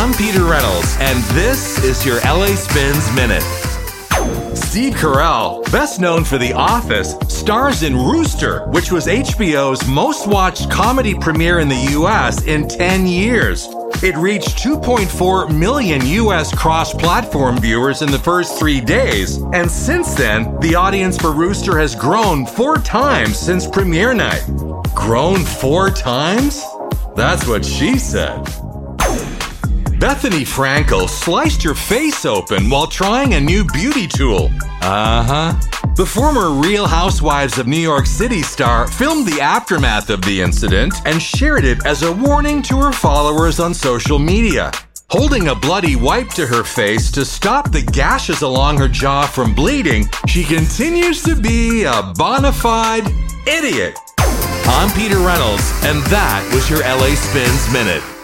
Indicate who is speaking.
Speaker 1: I'm Peter Reynolds, and this is your LA Spins Minute. Steve Carell, best known for The Office, stars in Rooster, which was HBO's most watched comedy premiere in the US in 10 years. It reached 2.4 million US cross-platform viewers in the first 3 days, and since then, the audience for Rooster has grown 4 times since premiere night. Grown 4 times? That's what she said. Bethany Frankel sliced her face open while trying a new beauty tool. The former Real Housewives of New York City star filmed the aftermath of the incident and shared it as a warning to her followers on social media. Holding a bloody wipe to her face to stop the gashes along her jaw from bleeding, she continues to be a bona fide idiot. I'm Peter Reynolds, and that was your LA Spins Minute.